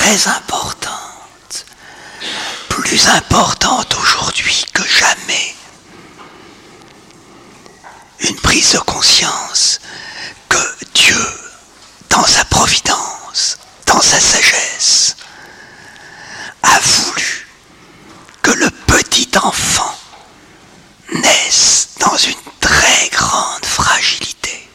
très importante, plus importante aujourd'hui que jamais. Une prise de conscience que Dieu, dans sa providence, dans sa sagesse, a voulu que le petit enfant naisse dans une très grande fragilité.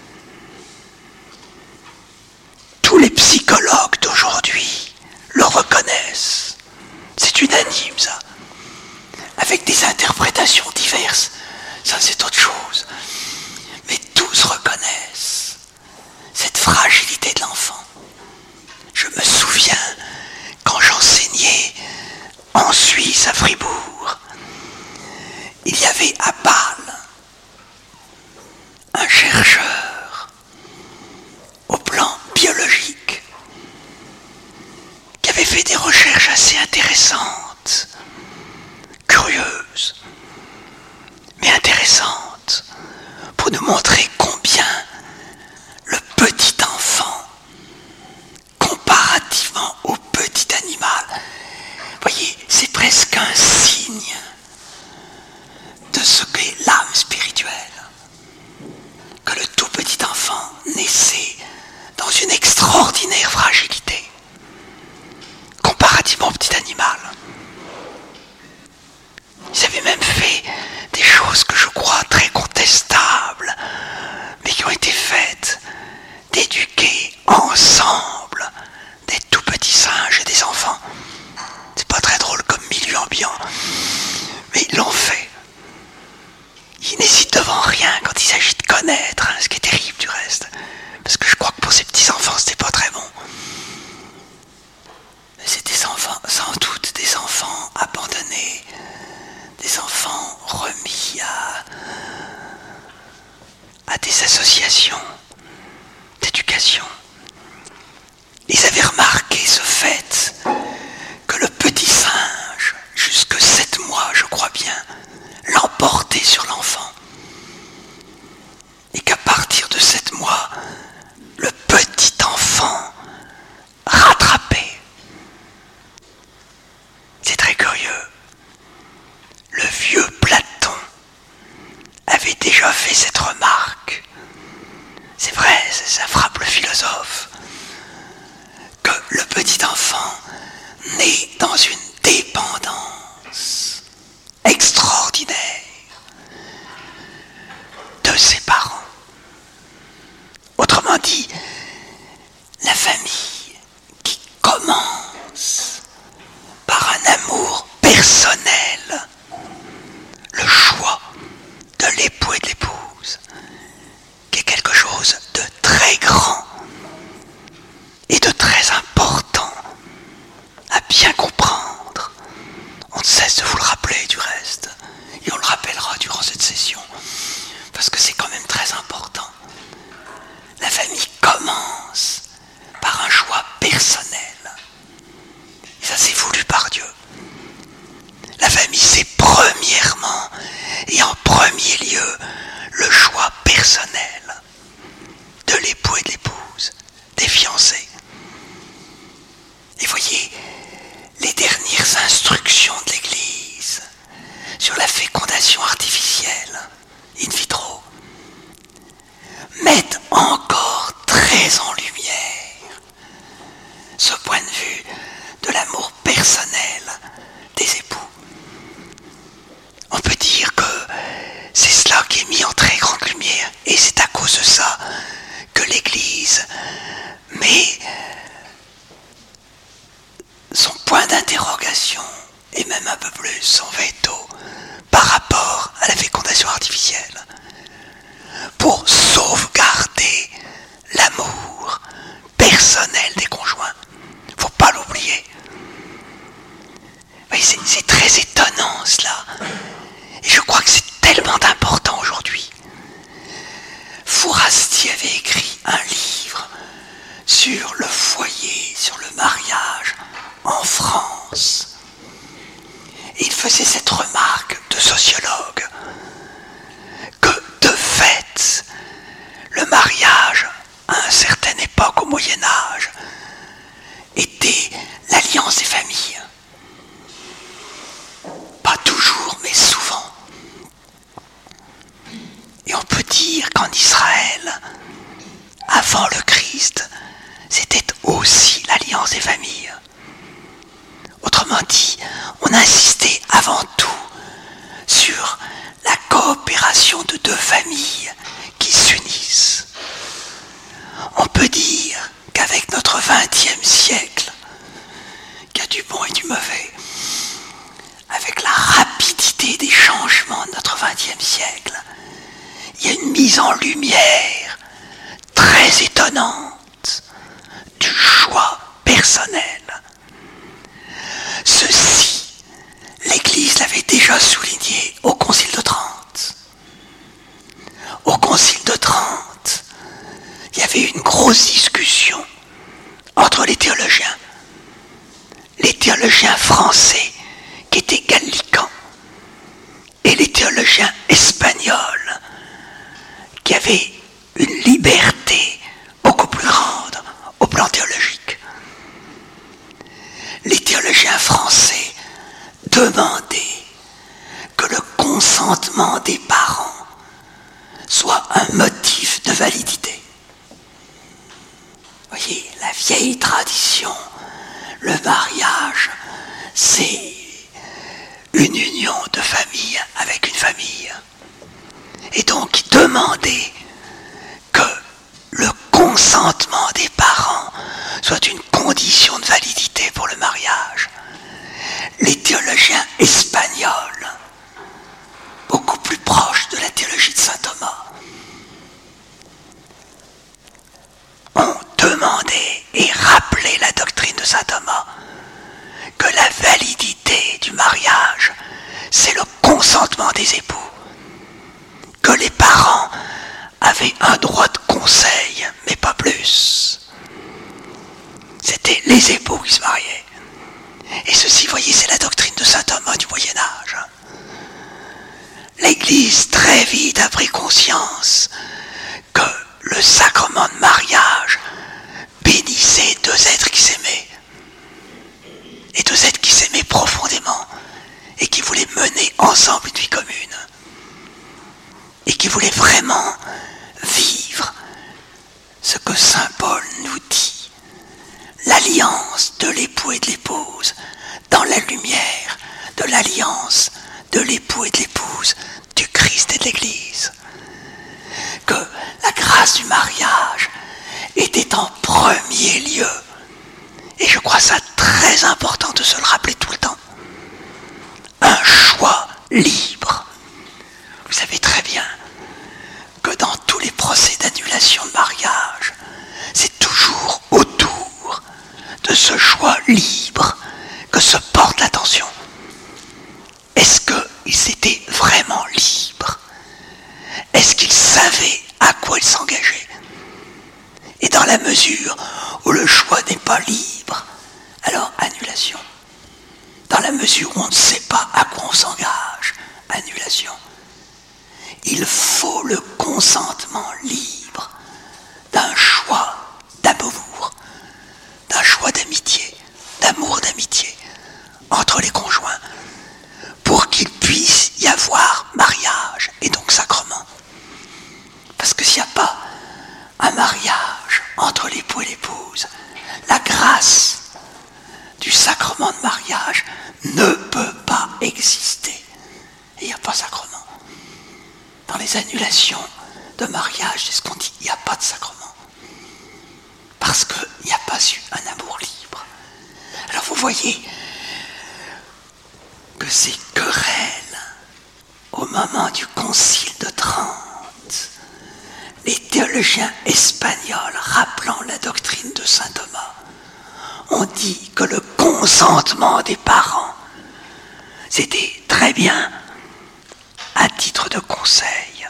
Tous les psychologues d'aujourd'hui le reconnaissent. C'est unanime, ça. Avec des interprétations diverses, ça c'est autre chose. Mais tous reconnaissent cette fragilité de l'enfant. Je me souviens, quand j'enseignais en Suisse, à Fribourg, il y avait à Bâle un chercheur au plan biologique qui avait fait des recherches assez intéressantes, curieuses, mais intéressantes, pour nous montrer combien le petit enfant, comparativement au petit animal, voyez, c'est presque un signe de ce qu'est l'âme spirituelle. Que le tout petit enfant naissait dans une extraordinaire fragilité, comparativement au petit animal. Ils avaient même fait des choses que je crois très contestables, mais qui ont été faites, d'éduquer ensemble des tout petits singes et des enfants. C'est pas très drôle comme milieu ambiant, mais ils l'ont fait. Ils n'hésitent devant rien quand il s'agit de connaître, ce qui est terrible du reste. Parce que je crois que pour ces petits-enfants, c'était pas très bon. Mais c'est des enfants, sans doute des enfants abandonnés, des enfants remis à des associations d'éducation. Ils avaient remarqué ce fait que le petit singe, jusque 7 mois, je crois bien, l'emportait sur l'enfant. Et qu'à partir de 7 mois, le petit enfant rattrapait. C'est très curieux. Le vieux Platon avait déjà fait cette remarque. C'est vrai, ça frappe le philosophe. Que le petit enfant naît dans une dépendance extraordinaire de ses parents. Autrement dit, la famille qui commence par un amour personnel, le choix de l'époux et de l'épouse, qui est quelque chose de très grand et de très important à bien comprendre. On ne cesse de vous le rappeler du reste, et on le rappellera durant cette session, parce que c'est quand même très important. La famille commence par un choix personnel, et ça c'est voulu par Dieu. La famille, c'est premièrement et en premier lieu le choix personnel de l'époux et de l'épouse, des fiancés. Et voyez, les dernières instructions de l'Église sur la fécondation artificielle, in vitro, mettent encore très en lumière ce point de vue de l'amour personnel des époux. On peut dire que c'est cela qui est mis en très grande lumière, et c'est à cause de ça que l'Église met son point d'interrogation, et même un peu plus son veto, par rapport à la fécondation artificielle, pour sauvegarder l'amour personnel des conjoints. Faut pas l'oublier. Oui, c'est très étonnant cela, et je crois que c'est tellement important aujourd'hui. Fourasti avait écrit un livre sur le foyer, sur le mariage en France. Et il faisait cette remarque de sociologue que de fait, le mariage à une certaine époque au Moyen-Âge était Autrement dit, on insistait avant tout sur la coopération de deux familles qui s'unissent. On peut dire qu'avec notre XXe siècle, qu'il y a du bon et du mauvais, avec la rapidité des changements de notre XXe siècle, il y a une mise en lumière très étonnante du choix personnel. Ceci, l'Église l'avait déjà souligné au Concile de Trente. Au Concile de Trente, il y avait une grosse discussion entre les théologiens français qui étaient gallicans et les théologiens espagnols qui avaient une liberté beaucoup plus grande au plan théologique. Les théologiens français demandaient que le consentement des parents soit un motif de validité. Vous voyez, la vieille tradition, le mariage, c'est une union de famille avec une famille. Et donc, ils demandaient que le consentement des parents soit une condition de validité pour le mariage. Les théologiens espagnols, beaucoup plus proches de la théologie de saint Thomas, ont demandé et rappelé la doctrine de saint Thomas que la validité du mariage, c'est le consentement des époux, que les parents avaient un droit de conseil, mais pas plus. C'était les époux qui se mariaient. Et ceci, vous voyez, c'est la doctrine de saint Thomas du Moyen-Âge. L'Église, très vite, a pris conscience que le sacrement de mariage bénissait deux êtres qui s'aimaient. Et deux êtres qui s'aimaient profondément et qui voulaient mener ensemble une vie commune. Et qui voulaient vraiment vivre ce que saint Paul nous dit. L'alliance de l'époux et de l'épouse dans la lumière de l'alliance de l'époux et de l'épouse du Christ et de l'Église. Que la grâce du mariage était en premier lieu. Et je crois ça très important de se le rappeler tout le temps. Un choix libre. Vous savez très bien que dans tous les procès d'annulation de mariage, c'est toujours autour de ce choix libre que se porte l'attention. Est-ce qu'ils étaient vraiment libres? Est-ce qu'ils savaient à quoi ils s'engageaient? Et dans la mesure où le choix n'est pas libre, alors annulation. Dans la mesure où on ne sait pas à quoi on s'engage, annulation. Il faut le consentement libre d'un choix d'amour, d'un choix d'amitié, d'amour d'amitié entre les conjoints, pour qu'il puisse y avoir mariage et donc sacrement. Parce que s'il n'y a pas un mariage entre l'époux et l'épouse, la grâce du sacrement de mariage ne peut pas exister. Et il n'y a pas sacrement. Dans les annulations de mariage, c'est ce qu'on dit, il n'y a pas de sacrement. Parce qu'il n'y a pas eu un amour libre. Alors vous voyez que ces querelles, au moment du Concile de Trente, les théologiens espagnols, rappelant la doctrine de saint Thomas, ont dit que le consentement des parents, c'était très bien à titre de conseil,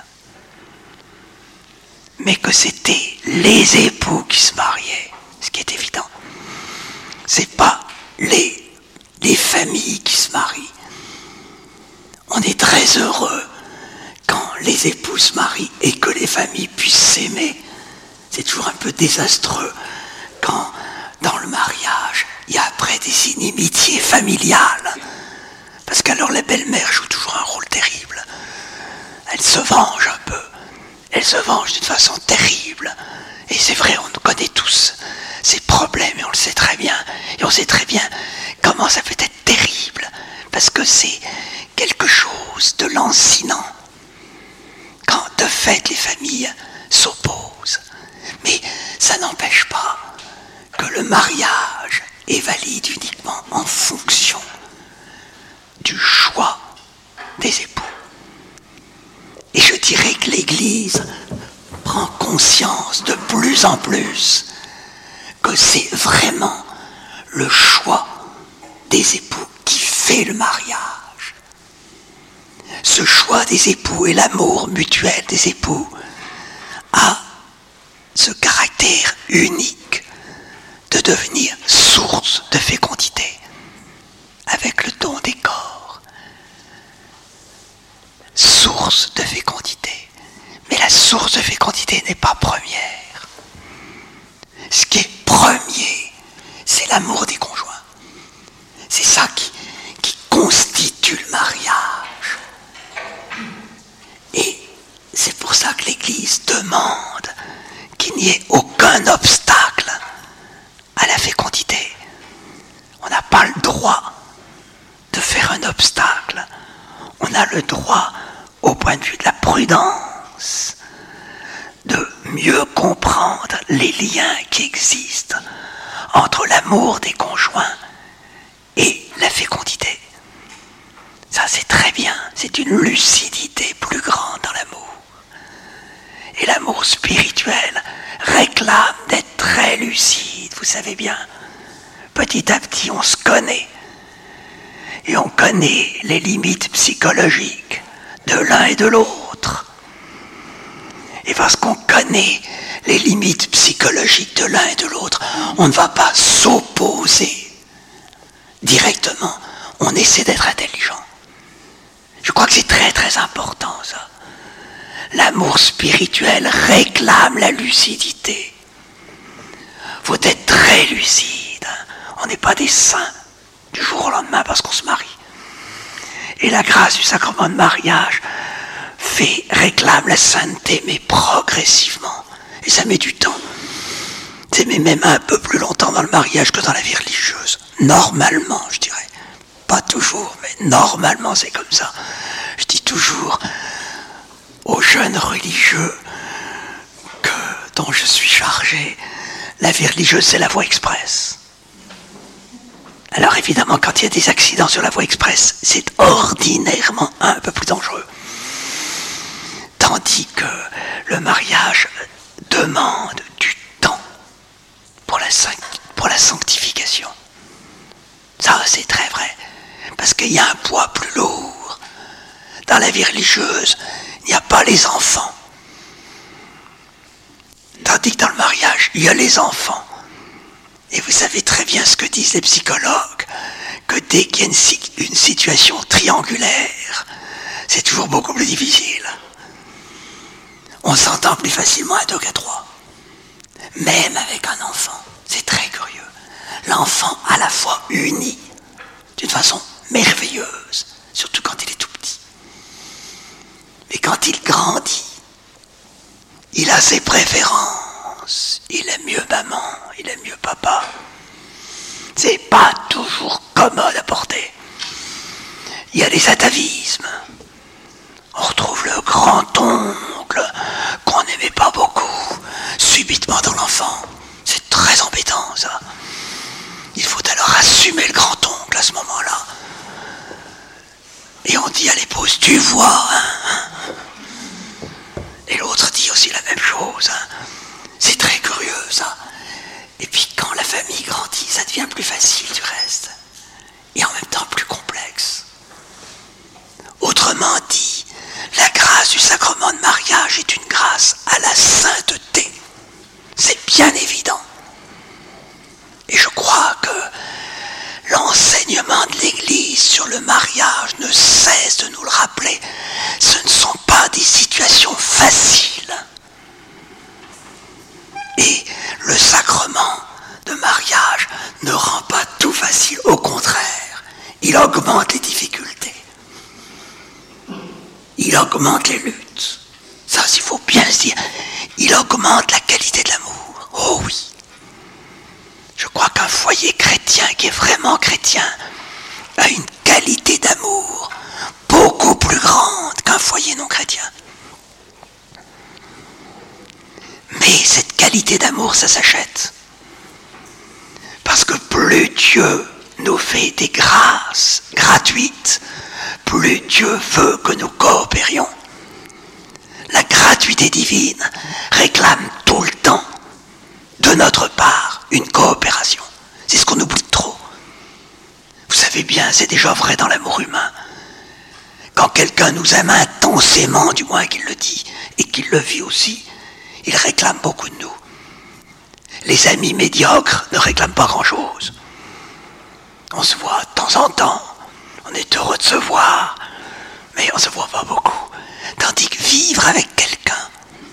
mais que c'était les époux qui se mariaient, ce qui est évident. C'est pas les familles qui se marient. On est très heureux quand les époux se marient et que les familles puissent s'aimer. C'est toujours un peu désastreux quand, dans le mariage, il y a après des inimitiés familiales. Parce qu'alors la belle-mère joue toujours un rôle terrible. Elle se venge un peu. Elle se venge d'une façon terrible. Et c'est vrai, on connaît tous ces problèmes et on le sait très bien. Et on sait très bien comment ça peut être terrible est valide uniquement en fonction du choix des époux. Et je dirais que l'Église prend conscience de plus en plus que c'est vraiment le choix des époux qui fait le mariage. Ce choix des époux et l'amour mutuel des époux a ce caractère unique de devenir source de fécondité avec le don des corps. Source de fécondité. Mais la source de fécondité n'est pas première. Ce qui est premier, c'est l'amour des conjoints. C'est ça qui constitue le mariage. Et c'est pour ça que l'Église demande qu'il n'y ait aucun obstacle à la fécondité. On n'a pas le droit de faire un obstacle. On a le droit, au point de vue de la prudence, de mieux comprendre les liens qui existent entre l'amour des conjoints et la fécondité. Ça, c'est très bien. C'est une lucidité plus grande dans l'amour. Et l'amour spirituel réclame d'être très lucide, vous savez bien. Petit à petit, on se connaît. Et on connaît les limites psychologiques de l'un et de l'autre. Et parce qu'on connaît les limites psychologiques de l'un et de l'autre, on ne va pas s'opposer directement. On essaie d'être intelligent. Je crois que c'est très très important ça. L'amour spirituel réclame la lucidité. Il faut être très lucide. On n'est pas des saints du jour au lendemain parce qu'on se marie. Et la grâce du sacrement de mariage réclame la sainteté, mais progressivement. Et ça met du temps. Ça met même un peu plus longtemps dans le mariage que dans la vie religieuse. Normalement, je dirais. Pas toujours, mais normalement c'est comme ça. Je dis toujours aux jeunes religieux dont je suis chargé, la vie religieuse c'est la voie express. Alors évidemment, quand il y a des accidents sur la voie express, c'est ordinairement un peu plus dangereux. Tandis que le mariage demande du temps pour la sanctification. Ça, c'est très vrai. Parce qu'il y a un poids plus lourd. Dans la vie religieuse, il n'y a pas les enfants. Tandis que dans le mariage, il y a les enfants. Et vous savez très bien ce que disent les psychologues, que dès qu'il y a une situation triangulaire, c'est toujours beaucoup plus difficile. On s'entend plus facilement à deux qu'à trois. Même avec un enfant. C'est très curieux. L'enfant à la fois uni d'une façon merveilleuse, surtout quand il est tout petit. Mais quand il grandit, il a ses préférences. Il aime mieux maman, il aime mieux papa. C'est pas toujours commode à porter. Il y a des atavismes. On retrouve le grand-oncle qu'on n'aimait pas beaucoup, subitement dans l'enfant. C'est très embêtant, ça. Il faut alors assumer le grand-oncle à ce moment-là. Et on dit à l'épouse, tu vois, hein. Et l'autre dit aussi la même chose, hein. C'est très curieux, ça. Et puis quand la famille grandit, ça devient plus facile du reste. Et en même temps plus complexe. Autrement dit, la grâce du sacrement de mariage est une grâce à la sainteté. C'est bien évident. Et je crois que l'enseignement de l'Église sur le mariage ne cesse de nous le rappeler. Ce ne sont pas des situations faciles. Et le sacrement de mariage ne rend pas tout facile. Au contraire, il augmente les difficultés. Il augmente les luttes. Ça, il faut bien se dire. Il augmente la qualité de l'amour. Oh oui. Je crois qu'un foyer chrétien qui est vraiment chrétien a une qualité d'amour beaucoup plus grande qu'un foyer non chrétien. Mais cette qualité d'amour, ça s'achète. Parce que plus Dieu nous fait des grâces gratuites, plus Dieu veut que nous coopérions. La gratuité divine réclame tout le temps, de notre part, une coopération. C'est ce qu'on oublie trop. Vous savez bien, c'est déjà vrai dans l'amour humain. Quand quelqu'un nous aime intensément, du moins qu'il le dit, et qu'il le vit aussi, il réclame beaucoup de nous. Les amis médiocres ne réclament pas grand-chose. On se voit de temps en temps, on est heureux de se voir, mais on ne se voit pas beaucoup. Tandis que vivre avec quelqu'un,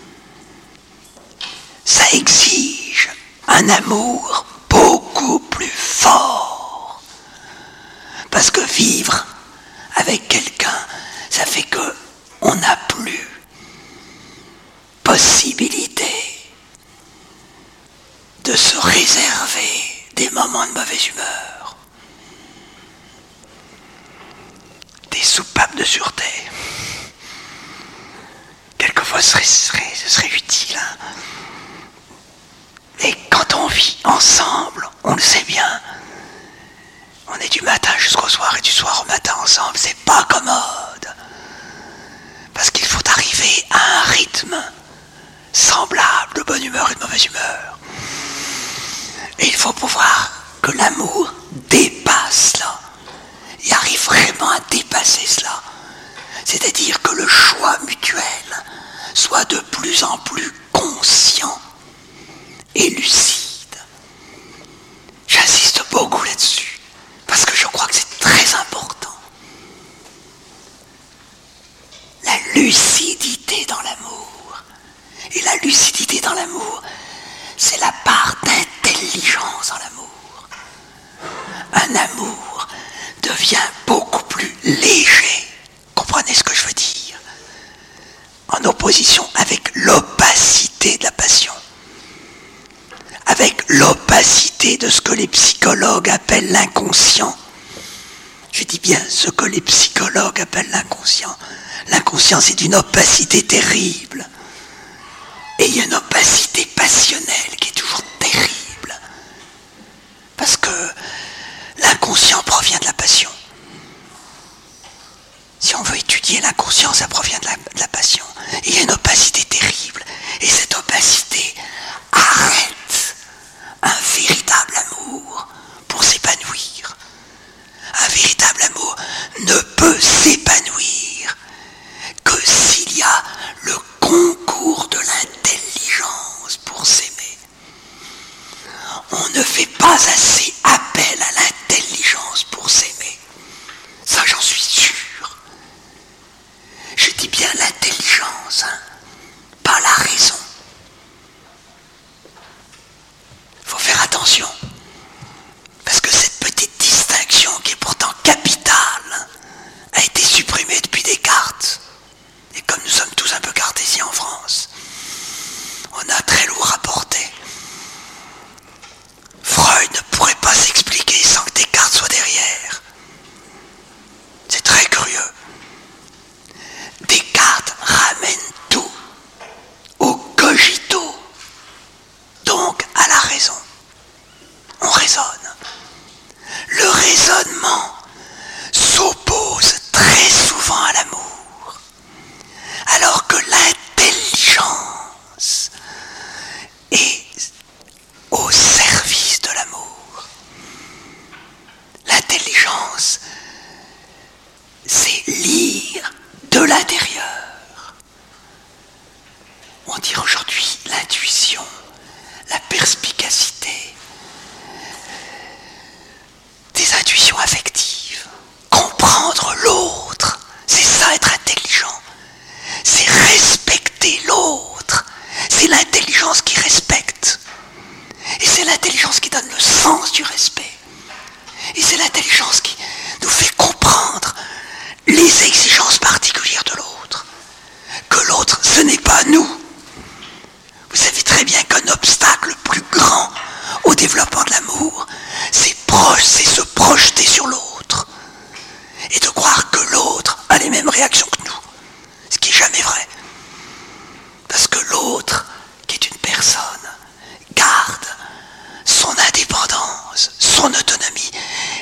ça exige un amour beaucoup plus fort. Parce que vivre avec quelqu'un, ça fait que on n'a plus possibilité de se réserver des moments de mauvaise humeur, des soupapes de sûreté. Quelquefois ce serait utile. Et quand on vit ensemble, on le sait bien, on est du matin jusqu'au soir et du soir au matin ensemble, c'est pas commode. Parce qu'il faut arriver à un rythme semblable de bonne humeur et de mauvaise humeur. Et il faut pouvoir que l'amour dépasse cela. Il arrive vraiment à dépasser cela. C'est-à-dire que le choix mutuel soit de plus en plus conscient et lucide. J'insiste beaucoup là-dessus, parce que je crois que c'est très important. La lucidité dans l'amour. Et la lucidité dans l'amour, c'est la part d'intelligence dans l'amour. Un amour devient beaucoup plus léger. Comprenez ce que je veux dire? En opposition avec l'opacité de la passion. Avec l'opacité de ce que les psychologues appellent l'inconscient. Je dis bien ce que les psychologues appellent l'inconscient. L'inconscient, c'est d'une opacité terrible. Et il y a une opacité passionnelle qui est toujours terrible. Parce que l'inconscient provient de la passion. Si on veut étudier l'inconscient, ça provient de la passion. Et il y a une opacité terrible. Et cette opacité arrête un véritable amour pour s'épanouir. Un véritable amour ne peut s'épanouir que s'il y a le concours de l'intelligence pour s'aimer. On ne fait pas assez appel à l'intelligence pour s'aimer. Ça, j'en suis sûr. Je dis bien l'intelligence, pas la raison. Il faut faire attention. Parce que cette petite distinction, qui est pourtant capitale, a été supprimée depuis Descartes. Et comme nous sommes tous un peu cartésiens en France, on a très lourd à porter. Freud ne pourrait pas s'expliquer sans que Descartes soit derrière. C'est très curieux. Descartes ramène tout au cogito, donc à la raison. On raisonne. Le raisonnement s'oppose très souvent à l'amour, alors que l'intelligence est au service de l'amour. L'intelligence, c'est lire de l'intérieur. On dit aujourd'hui l'intuition, la perspicacité, des intuitions affectives. Comprendre l'autre, c'est ça être intelligent. C'est respecter l'autre. C'est l'intelligence qui respecte. Et c'est l'intelligence qui donne le sens du respect. Et c'est l'intelligence qui nous fait comprendre les exigences particulières de l'autre. Que l'autre, ce n'est pas nous. Vous savez très bien qu'un obstacle plus grand au développement de l'amour, c'est se projeter sur l'autre. Et de croire que l'autre a les mêmes réactions que nous. Ce qui n'est jamais vrai. Parce que l'autre, qui est une personne, garde son indépendance, son autonomie,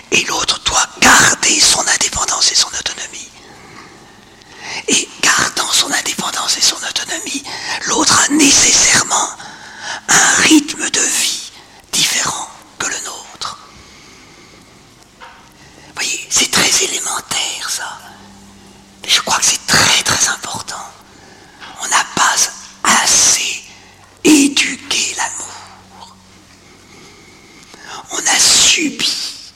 et l'autre doit garder son indépendance et son autonomie. Et gardant son indépendance et son autonomie, l'autre a nécessairement un rythme de vie différent que le nôtre. Vous voyez, c'est très élémentaire ça. Mais je crois que c'est très très important. On n'a pas assez éduqué l'amour. On a subi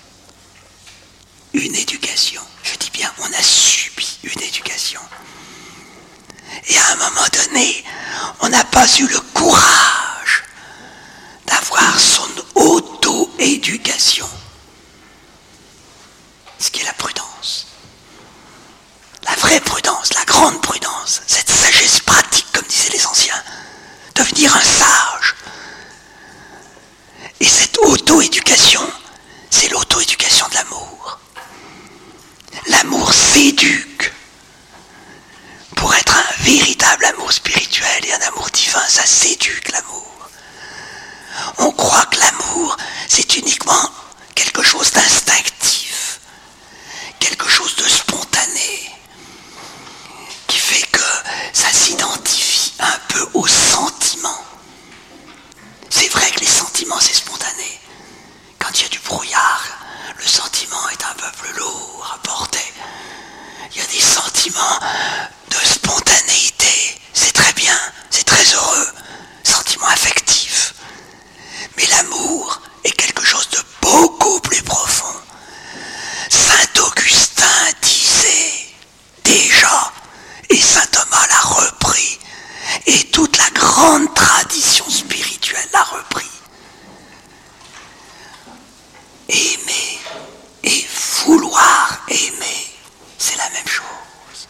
une éducation. Je dis bien, on a subi une éducation. Et à un moment donné, on n'a pas eu le courage d'avoir son auto-éducation. Ce qui est la prudence. La vraie prudence, la grande prudence, cette sagesse pratique, comme disaient les anciens, devenir un sage. Et cette auto-éducation, c'est l'auto-éducation de l'amour. L'amour s'éduque pour être un véritable amour spirituel et un amour divin, ça s'éduque l'amour. On croit que l'amour, c'est uniquement quelque chose d'instinctif, quelque chose de spontané, qui fait que ça s'identifie un peu aux sentiments. C'est vrai que les sentiments, c'est spontané. Quand il y a du brouillard, le sentiment est un peu plus lourd à porter. Il y a des sentiments de spontanéité. C'est très bien, c'est très heureux. Sentiments affectifs. Mais l'amour est quelque chose de beaucoup plus profond. Saint Augustin disait déjà, et saint Thomas l'a repris, et toute la grande tradition spirituelle l'a repris. Aimer et vouloir aimer, c'est la même chose.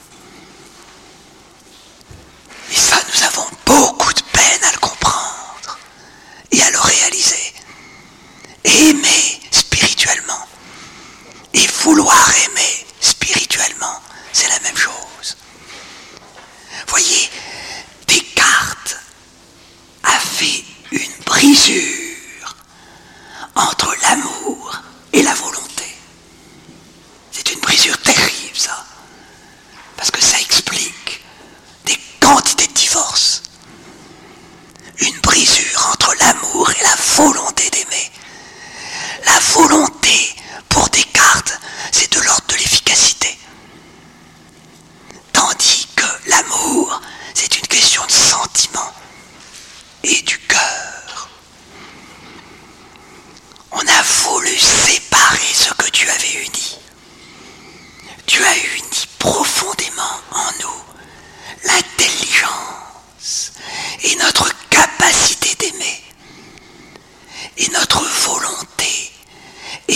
Et ça, nous avons beaucoup de peine à le comprendre et à le réaliser. Aimer spirituellement et vouloir aimer spirituellement, c'est la même chose. Voyez, Descartes a fait une brisure entre l'amour et la volonté. C'est une brisure terrible, ça. Parce que ça explique des quantités de divorces. Une brisure entre l'amour et la volonté d'aimer. La volonté, pour Descartes, c'est de l'ordre de l'efficacité. Tandis que l'amour, c'est une question de sentiment et du cœur. On a voulu séparer ce que Dieu avait uni. Dieu a uni profondément en nous l'intelligence et notre capacité d'aimer et notre volonté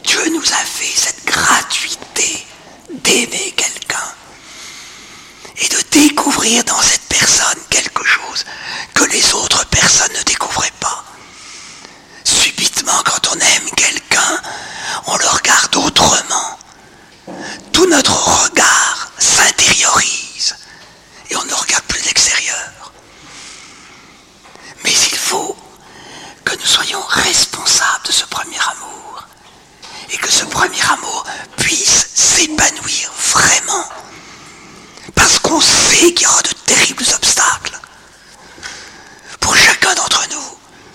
Dieu nous a fait cette gratuité d'aimer quelqu'un et de découvrir dans cette personne quelque chose que les autres personnes ne découvraient pas. Subitement, quand on aime quelqu'un, on le regarde autrement. Tout notre regard s'intériorise et on ne regarde plus l'extérieur. Mais il faut que nous soyons responsables de ce premier amour et que ce premier amour puisse s'épanouir vraiment, parce qu'on sait qu'il y aura de terribles obstacles pour chacun d'entre nous.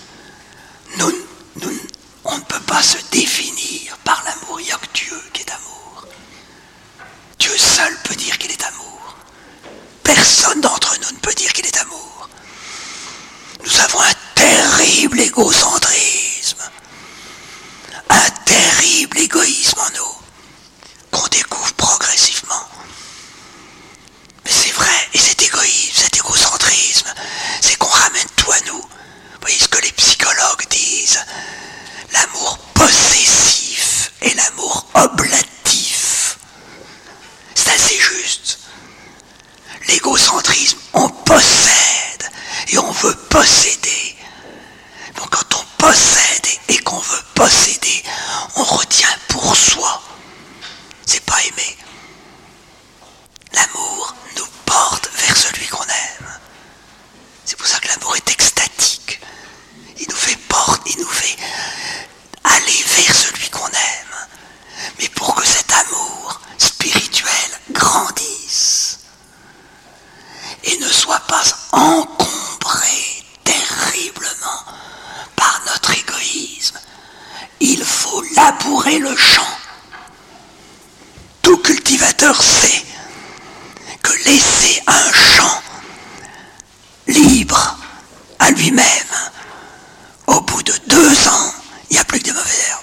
On ne peut pas se définir par l'amour. Il n'y a que Dieu qui est amour. Dieu seul peut dire qu'il est amour. Personne d'entre nous ne peut dire qu'il est amour. Nous avons un terrible égocentrisme, un terrible égoïsme en nous, qu'on découvre progressivement. Mais c'est vrai, et cet égoïsme, cet égocentrisme, c'est qu'on ramène tout à nous. Vous voyez ce que les psychologues disent, l'amour possessif et l'amour oblatif. C'est assez juste. L'égocentrisme, on possède et on veut posséder. Donc quand on possède et qu'on veut posséder, on retient pour soi. C'est pas aimer. L'amour nous porte vers celui qu'on aime. C'est pour ça que l'amour est extatique. Il nous fait aller vers celui qu'on aime. Mais pour que cet amour spirituel grandisse et ne soit pas encombré terriblement par notre égoïsme, il faut labourer le champ. Tout cultivateur sait que laisser un champ libre à lui-même, au bout de 2 ans, il n'y a plus que des mauvaises herbes.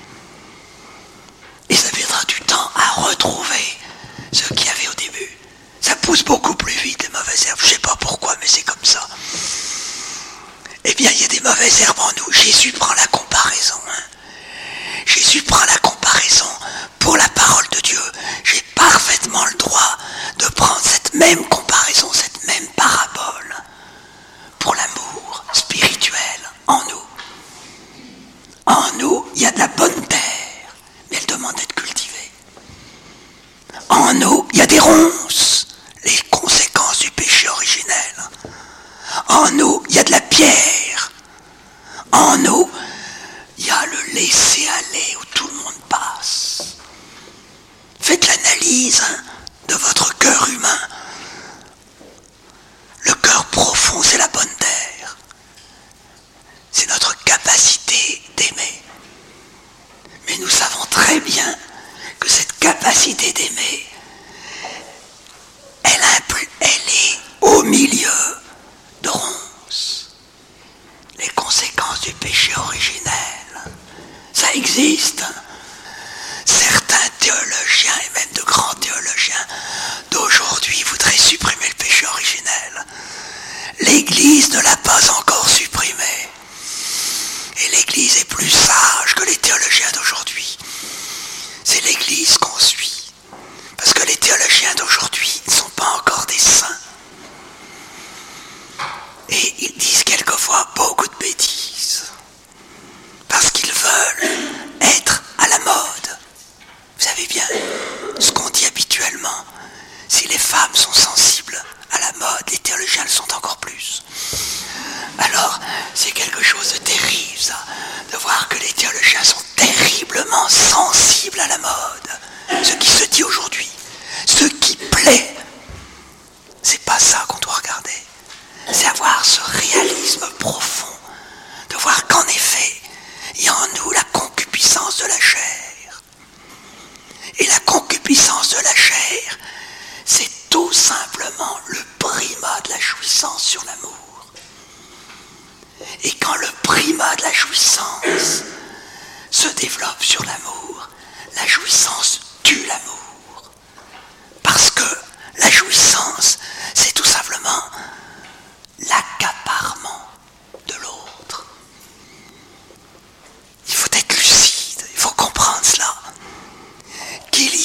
Et ça viendra du temps à retrouver ce qu'il y avait au début. Ça pousse beaucoup plus vite, les mauvaises herbes. Je ne sais pas pourquoi, mais c'est comme ça. Eh bien, il y a des mauvaises herbes en nous. Jésus prend la comparaison. Jésus prend la comparaison pour la parole de Dieu. J'ai parfaitement le droit de prendre cette même comparaison, cette même parabole pour l'amour spirituel en nous. En nous, il y a de la bonne terre, mais elle demande d'être cultivée. En nous, il y a des ronces, les conséquences du péché originel. En nous, il y a de la pierre. En nous, il y a le laisser-aller où tout le monde passe. Faites l'analyse de votre cœur humain. Le cœur profond, c'est la bonne terre. C'est notre capacité d'aimer. Mais nous savons très bien que cette capacité d'aimer, elle est au milieu de ronces. Les conséquences du péché originel, ça existe. Certains théologiens, et même de grands théologiens d'aujourd'hui, voudraient supprimer le péché originel. L'Église ne l'a pas encore supprimé. Et l'Église est plus sage que les théologiens d'aujourd'hui. C'est l'Église qu'on suit. Parce que les théologiens d'aujourd'hui ne sont pas encore des saints. Et ils disent quelquefois beaucoup de bêtises. Parce qu'ils veulent être à la mode. Vous savez bien ce qu'on dit habituellement. Si les femmes sont sensibles à la mode, les théologiens le sont encore plus. Alors, c'est quelque chose de terrible, ça, de voir que les théologiens sont terriblement sensibles à la mode. Ce qui se dit aujourd'hui, ce qui plaît, c'est pas ça qu'on doit regarder. C'est avoir ce réalisme profond, de voir qu'en effet, il y a en nous la concupiscence de la chair. Et la concupiscence de la chair, c'est tout simplement le primat de la jouissance sur l'amour. Et quand le primat de la jouissance se développe sur l'amour, la jouissance tue l'amour.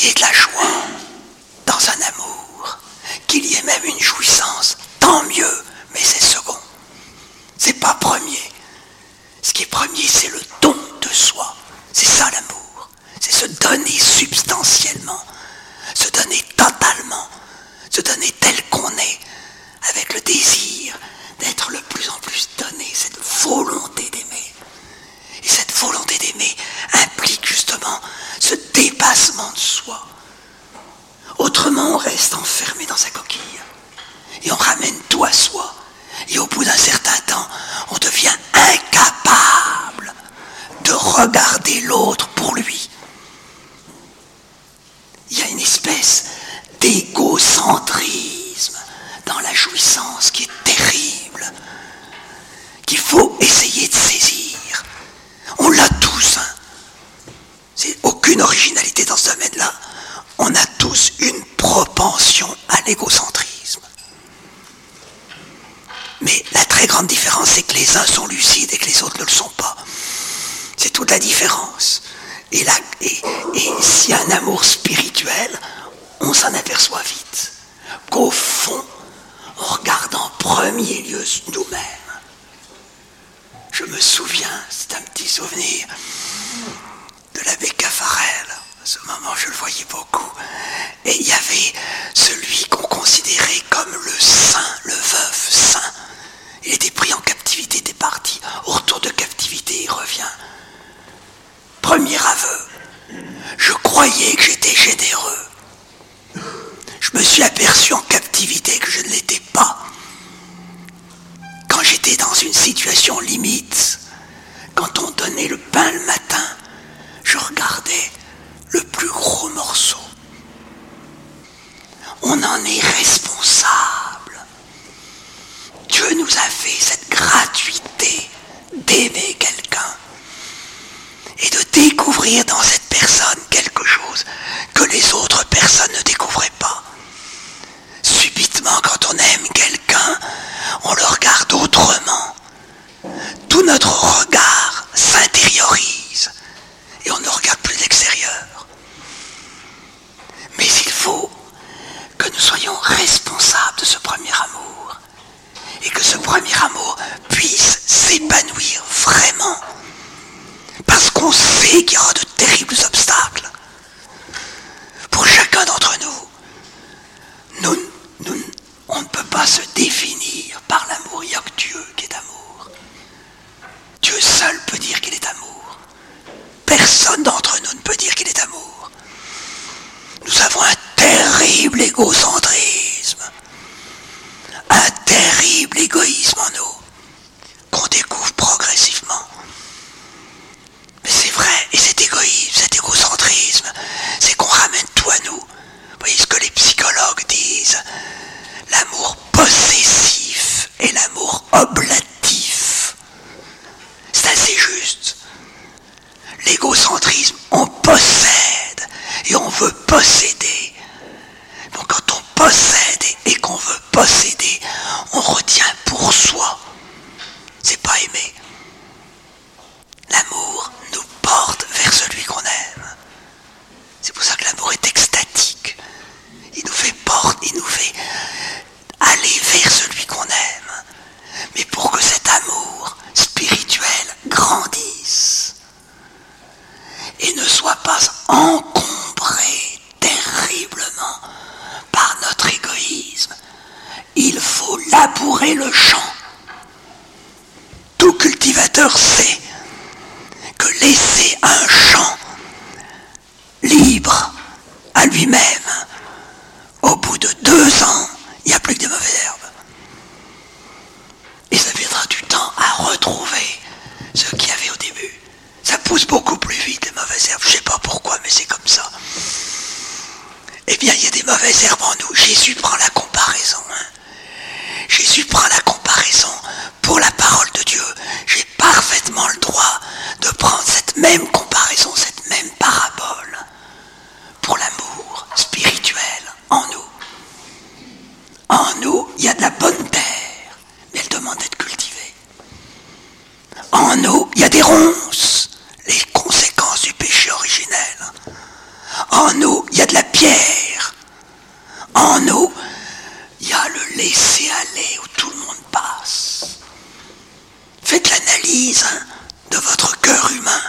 ait de la joie dans un amour, qu'il y ait même une jouissance, tant mieux, mais c'est second. C'est pas premier. Ce qui est premier, c'est le don de soi. C'est ça l'amour. C'est se donner substantiellement, se donner totalement, se donner tel qu'on est, avec le désir d'être le plus en plus donné, cette volonté d'aimer. Et cette volonté d'aimer implique justement ce dépassement de soi. Autrement, on reste enfermé dans sa coquille. Et on ramène tout à soi. Et au bout d'un certain temps, on devient incapable de regarder l'autre pour lui. Il y a une espèce d'égocentrisme dans la jouissance qui est terrible, qu'il faut essayer de saisir. On l'a tous, hein. C'est aucune originalité dans ce domaine-là. On a tous une propension à l'égocentrisme. Mais la très grande différence, c'est que les uns sont lucides et que les autres ne le sont pas. C'est toute la différence. Et s'il y a un amour spirituel, on s'en aperçoit vite. Qu'au fond, on regarde en premier lieu nous-mêmes. Je me souviens, c'est un petit souvenir, de l'abbé Caffarel. À ce moment, je le voyais beaucoup. Et il y avait celui qu'on considérait comme le saint, le veuf saint. Il était pris en captivité, était parti. Au retour de captivité, il revient. Premier aveu. Je croyais que j'étais généreux. Je me suis aperçu en captivité que je ne l'étais pas. Quand j'étais dans une situation limite, quand on donnait le pain le matin, je regardais le plus gros morceau. On en est responsable. Dieu nous a fait cette gratuité d'aimer quelqu'un et de découvrir dans cette personne quelque chose que les autres personnes ne découvraient pas. Subitement, quand on aime quelqu'un, on le regarde autrement. Tout notre regard s'intériorise et on ne regarde plus l'extérieur. Mais il faut que nous soyons responsables de ce premier amour et que ce premier amour puisse s'épanouir vraiment. Parce qu'on sait qu'il y aura de terribles obstacles. Pour chacun d'entre nous, on ne peut pas se définir par l'amour. Il n'y a que Dieu qui est amour. Dieu seul peut dire qu'il est amour. Personne d'entre nous ne peut dire qu'il est amour. Nous avons un terrible égocentrisme, un terrible égoïsme en nous, qu'on découvre progressivement. Mais c'est vrai, et cet égoïsme, cet égocentrisme, c'est qu'on ramène tout à nous. Vous voyez ce que les psychologues disent, l'amour possessif et l'amour oblatif. C'est assez juste. L'égocentrisme, on possède et on veut posséder. Donc quand on possède et qu'on veut posséder, on retient pour soi. C'est pas aimer. L'amour nous porte vers celui qu'on aime. C'est pour ça que l'amour est extatique. Il nous fait aller vers celui qu'on aime. Mais pour que cet amour spirituel grandisse et ne soit pas encombré terriblement par notre égoïsme, il faut labourer le champ. Tout cultivateur sait que laisser un champ libre à lui-même, au bout de 2 ans, il n'y a plus que des mauvaises herbes. Et ça viendra du temps à retrouver ce qu'il y avait au début. Ça pousse beaucoup plus vite, les mauvaises herbes. Je ne sais pas pourquoi, mais c'est comme ça. Eh bien, il y a des mauvaises herbes en nous. Jésus prend la comparaison. Jésus prend la comparaison pour la parole de Dieu. J'ai parfaitement le droit de prendre cette même comparaison, cette même parabole pour l'amour spirituel en nous. En nous, il y a de la bonne terre, mais elle demande d'être cultivée. En nous, il y a des ronces, les conséquences du péché originel. En nous, il y a de la pierre. En nous, il y a le laisser-aller où tout le monde passe. Faites l'analyse de votre cœur humain.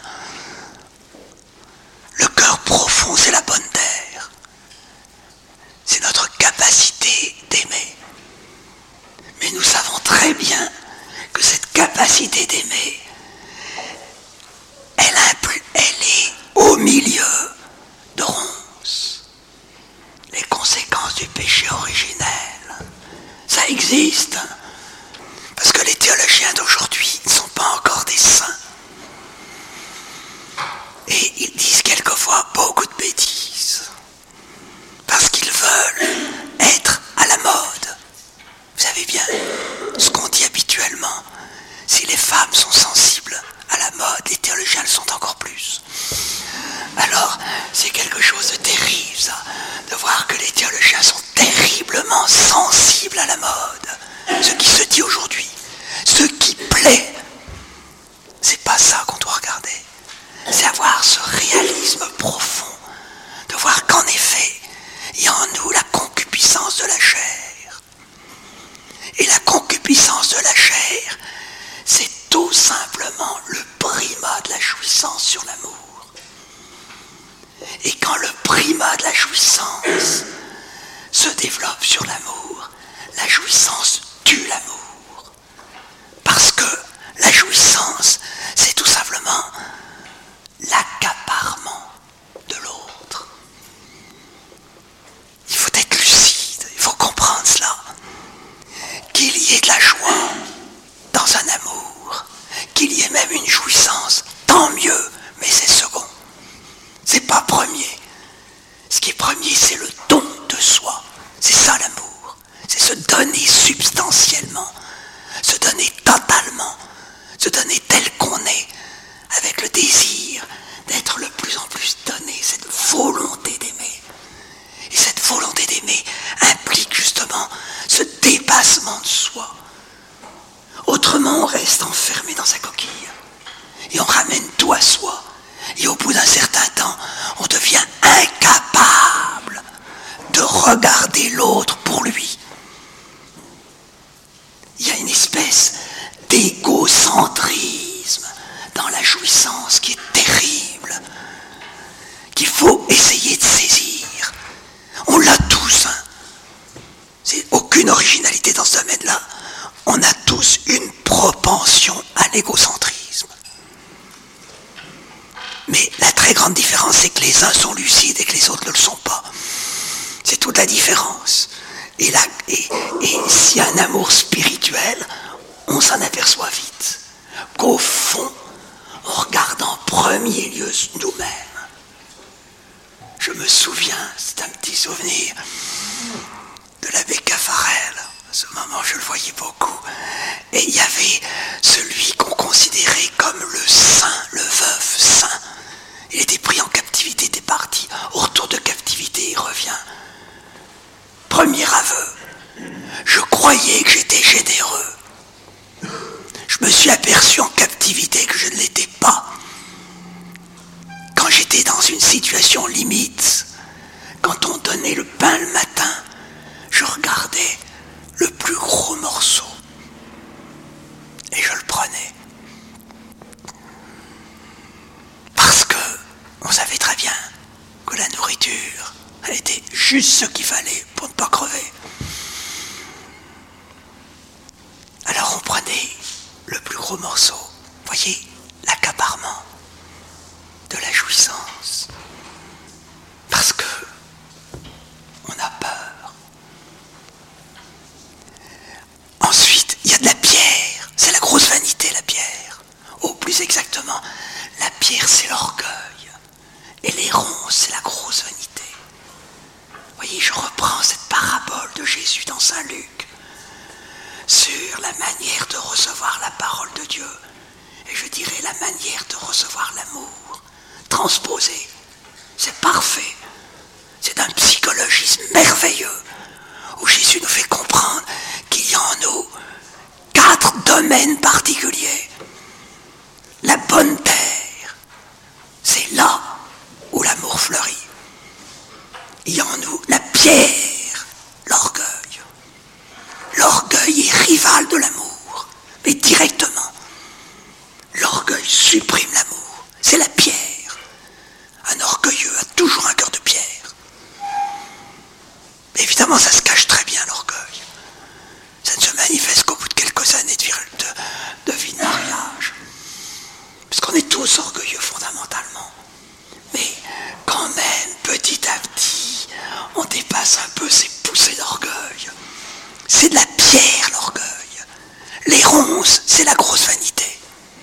Le cœur profond, c'est la bonne terre. C'est notre capacité d'aimer. Mais nous savons très bien que cette capacité d'aimer, elle est au milieu de ronces. Les conséquences du péché originel, ça existe. Parce que les théologiens d'aujourd'hui ne sont pas encore des saints. Et ils disent quelquefois beaucoup de bêtises. Parce qu'ils veulent être à la mode. Vous savez bien, ce qu'on dit habituellement, si les femmes sont sensibles à la mode, les théologiens le sont encore plus. Alors, c'est quelque chose de terrible, ça, de voir que les théologiens sont terriblement sensibles à la mode. Ce qui se dit aujourd'hui, ce qui plaît, c'est pas ça qu'on doit regarder. C'est avoir ce réalisme profond, de voir qu'en effet, il y a en nous la concupiscence de la chair. Et la concupiscence de la chair, c'est tout simplement le primat de la jouissance sur l'amour. Et quand le primat de la jouissance se développe sur l'amour, la jouissance tue l'amour. Parce que la jouissance, c'est tout simplement l'accaparement de l'autre. Il faut être lucide, il faut comprendre cela. Qu'il y ait de la joie dans un amour, qu'il y ait même une jouissance, tant mieux, mais c'est second. C'est pas premier. Ce qui est premier, c'est le don de soi. C'est ça l'amour. C'est se donner substantiellement, se donner totalement, se donner tel qu'on est, avec le désir d'être le plus en plus donné, cette volonté d'aimer. Et cette volonté d'aimer implique justement ce dépassement de soi. Autrement, on reste enfermé dans sa coquille. Et on ramène tout à soi. Et au bout d'un certain temps, on devient incapable de regarder l'autre pour lui. Il y a une espèce d'égocentrisme dans la jouissance qui est terrible, qu'il faut essayer de saisir. On l'a tous, hein. C'est aucune originalité dans ce domaine-là. On a tous une propension à l'égocentrisme. Mais la très grande différence, c'est que les uns sont lucides et que les autres ne le sont pas. C'est toute la différence. Et s'il y a un amour spirituel, on s'en aperçoit vite. Qu'au fond, on regarde en premier lieu nous-mêmes. Je me souviens, c'est un petit souvenir, de l'abbé Caffarel. À ce moment, je le voyais beaucoup. Et il y avait celui qu'on considérait comme le saint, le veuf saint. Il était pris en captivité, était parti. Au retour de captivité, il revient. Premier aveu. Je croyais que j'étais généreux. Je me suis aperçu en captivité que je ne l'étais pas. Quand j'étais dans une situation limite, quand on donnait le pain le matin, je regardais le plus gros morceau et je le prenais. Parce que on savait très bien que la nourriture était juste ce qu'il fallait pour ne pas crever. Alors on prenait le plus gros morceau. Voyez, l'accaparement de la jouissance. Parce que on a peur. Ensuite, il y a de la pierre. C'est la grosse vanité, la pierre. Ou plus exactement, la pierre, c'est l'orgueil. Et les ronces, c'est la grosse vanité. Voyez, je reprends cette parabole de Jésus dans Saint Luc sur la manière de recevoir la parole de Dieu. Et je dirais la manière de recevoir l'amour. Transposé. C'est parfait. C'est un psychologisme merveilleux où Jésus nous fait comprendre qu'il y a en nous 4 domaines particuliers. La bonne terre, c'est là où l'amour fleurit. Évidemment, ça se cache très bien, l'orgueil. Ça ne se manifeste qu'au bout de quelques années de vie de mariage. Parce qu'on est tous orgueilleux fondamentalement. Mais quand même, petit à petit, on dépasse un peu ces poussées d'orgueil. C'est de la pierre, l'orgueil. Les ronces, c'est la grosse vanité.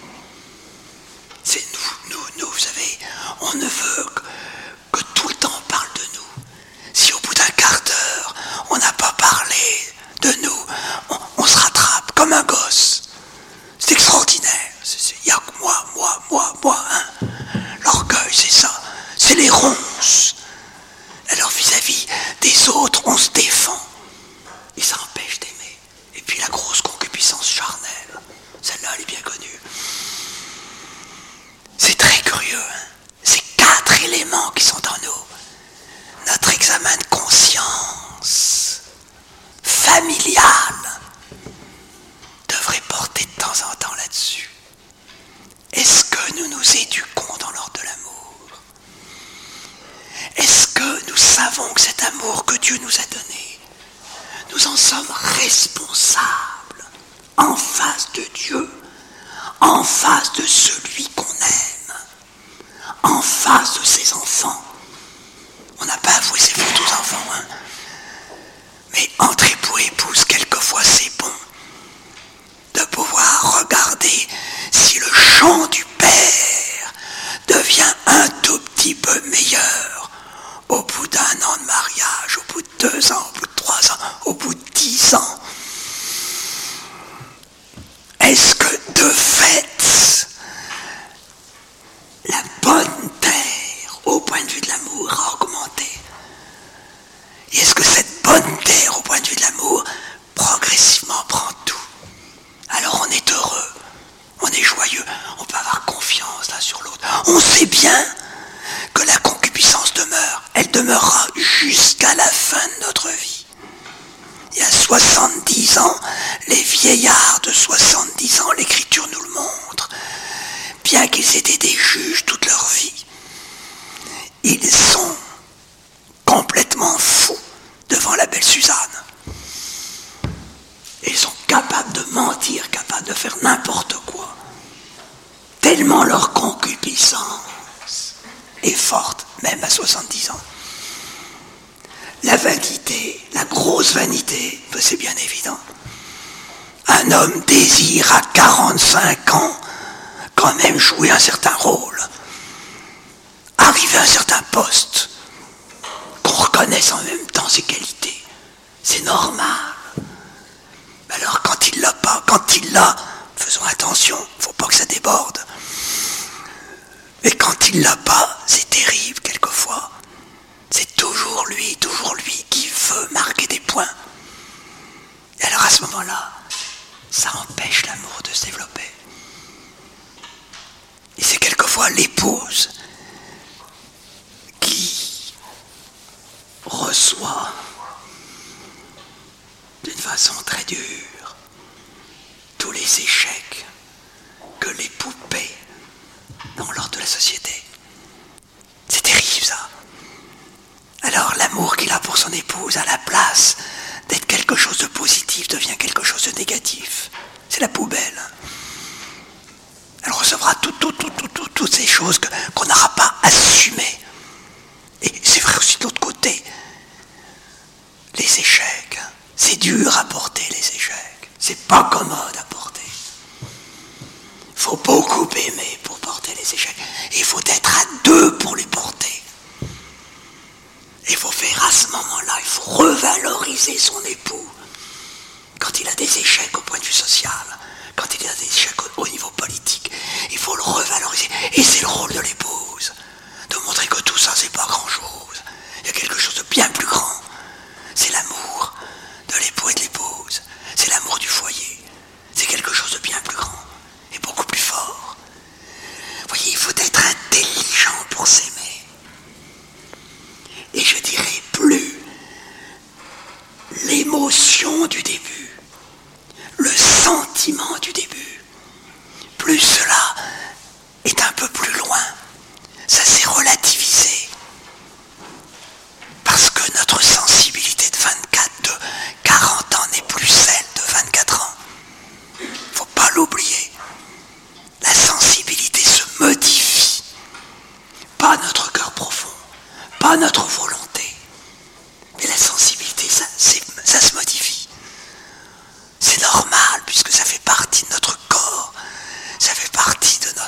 C'est nous, vous savez, on ne veut que tout le temps on parle de nous. Si au bout d'un quart d'heure, on n'a pas parlé de nous, on se rattrape comme un gosse. C'est extraordinaire. Il n'y a que moi. Hein. L'orgueil, c'est ça. C'est les ronces. Alors vis-à-vis des autres, on se défend. Et ça empêche d'aimer. Et puis la grosse concupiscence charnelle. Celle-là, elle est bien connue. C'est très curieux. Hein. Ces 4 éléments qui sont en nous. Notre examen de conscience familial devrait porter de temps en temps là-dessus. Est-ce que nous nous éduquons dans l'ordre de l'amour? Est-ce que nous savons que cet amour que Dieu nous a donné, nous en sommes responsables en face de Dieu, en face de celui qu'on aime, en face de ses enfants? On n'a pas avoué ses fautes aux enfants, hein. Mais entre époux et épouse, quelquefois c'est bon de pouvoir regarder si le chant du Père devient un tout petit peu meilleur au bout d'1 an de mariage, au bout de 2 ans, au bout de 3 ans, au bout de 10 ans. Est-ce que de fait, la bonne terre, au point de vue de l'amour, a augmenté? Et est-ce que cette bonne terre, au point de vue de l'amour, progressivement prend tout? Alors on est heureux, on est joyeux, on peut avoir confiance l'un sur l'autre. On sait bien que la concupiscence demeure, elle demeurera jusqu'à la fin de notre vie. Il y a 70 ans, les vieillards de 70 ans, l'Écriture nous le montre, bien qu'ils étaient des juges toute leur vie, ils sont complètement fous devant la belle Suzanne. Ils sont capables de mentir, capables de faire n'importe quoi. Tellement leur concupiscence est forte, même à 70 ans. La vanité, la grosse vanité, c'est bien évident. Un homme désire à 45 ans quand même jouer un certain rôle, arriver à un certain poste, qu'on reconnaisse en même temps ses qualités. C'est normal. Alors quand il l'a pas, quand il l'a, faisons attention, faut pas que ça déborde. Mais quand il l'a pas, c'est terrible quelquefois. C'est toujours lui qui veut marquer des points. Et alors à ce moment-là, ça empêche l'amour de se développer. Et c'est quelquefois l'épouse qui reçoit d'une façon très dure tous les échecs que l'époux paie dans l'ordre de la société. C'est terrible ça. Alors l'amour qu'il a pour son épouse, à la place d'être quelque chose de positif, devient quelque chose de négatif. C'est la poubelle. Elle recevra toutes ces choses qu'on n'aura pas assumées. Et c'est vrai aussi de l'autre côté. Les échecs, c'est dur à porter les échecs. C'est pas commode à porter. Il faut beaucoup aimer pour porter les échecs. Et il faut être à 2 pour les porter. Il faut faire à ce moment-là, il faut revaloriser son époux. Quand il a des échecs au point de vue social, quand il a des échecs au niveau politique, il faut le revaloriser. Et c'est le rôle de l'épouse, de montrer que tout ça, c'est pas grand-chose. Il y a quelque chose de bien plus grand. C'est l'amour de l'époux et de l'épouse. C'est l'amour du foyer. C'est quelque chose de bien plus grand et beaucoup plus fort. Vous voyez, il faut être intelligent pour s'aimer. Et je dirais plus l'émotion du début, le sentiment du début, plus cela est un peu plus loin, ça s'est relativisé. Parce que notre sensibilité de 24 pas notre volonté. Mais la sensibilité, ça se modifie. C'est normal, puisque ça fait partie de notre corps, ça fait partie de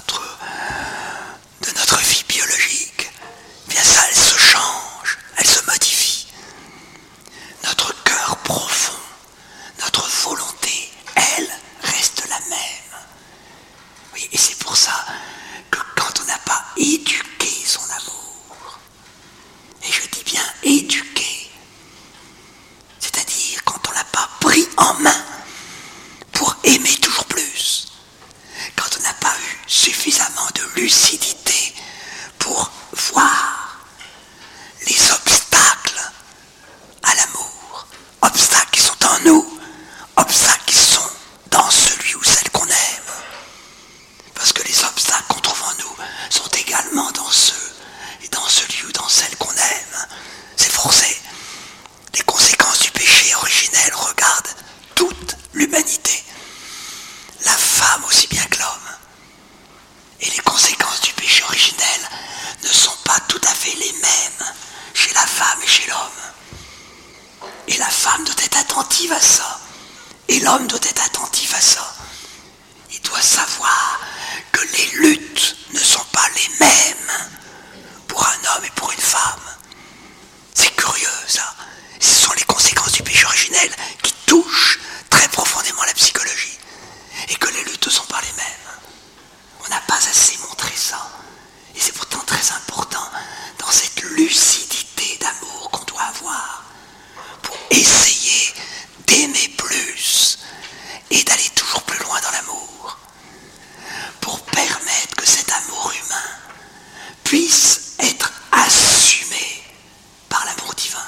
notre vie biologique. Bien ça, elle se change, elle se modifie. Notre cœur profond, notre volonté, elle, reste la même. Oui, et c'est pour ça que quand on n'a pas éduqué son amour, et je dis bien éduqué, c'est-à-dire quand on l'a pas pris en main pour aimer toujours plus, quand on n'a pas eu suffisamment de lucidité pour voir les obstacles à l'amour, obstacles qui sont en nous, obstacles qui sont dans celui ou celle qu'on aime, parce que les obstacles qu'on trouve en nous sont également dans ceux et dans celui ou dans celle qu'on aime. C'est forcé. Les conséquences du péché originel regardent toute l'humanité, la femme aussi bien que l'homme. Et les conséquences du péché originel ne sont pas tout à fait les mêmes chez la femme et chez l'homme. Et la femme doit être attentive à ça. Et l'homme doit être attentif à ça. Il doit savoir que les luttes ne sont pas les mêmes pour un homme et pour une femme. C'est curieux ça. Ce sont les conséquences du péché originel qui touchent très profondément la psychologie. Et que les luttes ne sont pas les mêmes. On n'a pas assez montré ça. Et c'est pourtant très important dans cette lucidité d'amour qu'on doit avoir pour essayer d'aimer plus et d'aller toujours plus loin dans l'amour. Pour permettre que cet amour humain puisse être assumé par l'amour divin.